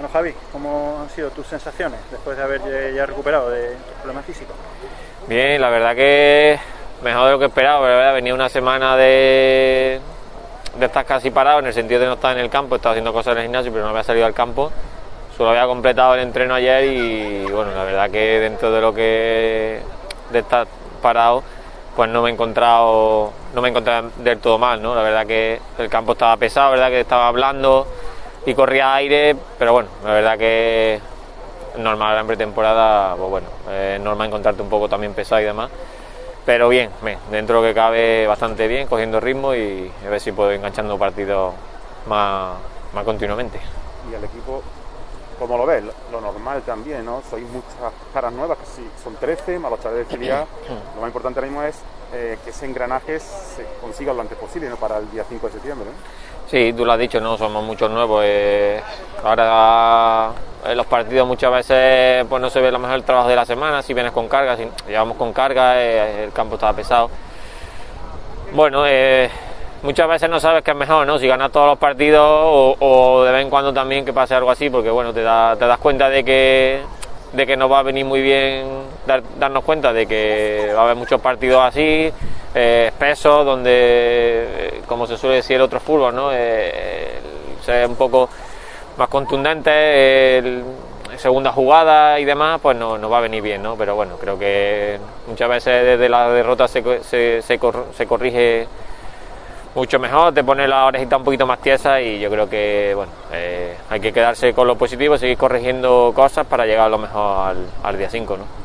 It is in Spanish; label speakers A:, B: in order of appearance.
A: Bueno, Javi, ¿cómo han sido tus sensaciones después de haber ya recuperado de tus problemas físicos?
B: Bien, la verdad que mejor de lo que esperaba, pero la verdad venía una semana de estar casi parado, en el sentido de no estar en el campo, estaba haciendo cosas en el gimnasio, pero no había salido al campo. Solo había completado el entreno ayer y bueno, la verdad que dentro de lo que de estar parado, pues no me he encontrado del todo mal, ¿no? La verdad que el campo estaba pesado, la verdad que estaba blando y corría aire, pero bueno, la verdad que normal en pretemporada, pues bueno, es normal encontrarte un poco también pesado y demás, pero bien, dentro de lo que cabe bastante bien, cogiendo ritmo y a ver si puedo ir enganchando partidos más continuamente.
C: Y el equipo, ¿cómo lo ves? Lo normal también, ¿no? Sois muchas caras nuevas, que sí, son 13, más los chavales de filial. Lo más importante ahora mismo es que ese engranaje se consiga lo antes posible, ¿no? Para el día 5 de septiembre, ¿no?
B: Sí, tú lo has dicho, no somos muchos nuevos. Ahora en los partidos muchas veces pues no se ve lo mejor el trabajo de la semana, si vienes con carga, si llevamos con carga, el campo estaba pesado. Bueno, muchas veces no sabes qué es mejor, ¿no? Si ganas todos los partidos o de vez en cuando también que pase algo así, porque bueno, te das cuenta de que nos va a venir muy bien darnos cuenta de que va a haber muchos partidos así, espesos, donde, como se suele decir el otro fútbol, ¿no? Ser un poco más contundente, segunda jugada y demás, pues nos va a venir bien, ¿no? Pero bueno, creo que muchas veces desde la derrota se corrige mucho mejor, te pone la orejita un poquito más tiesa y yo creo que bueno, hay que quedarse con lo positivo, seguir corrigiendo cosas para llegar a lo mejor al día 5, ¿no?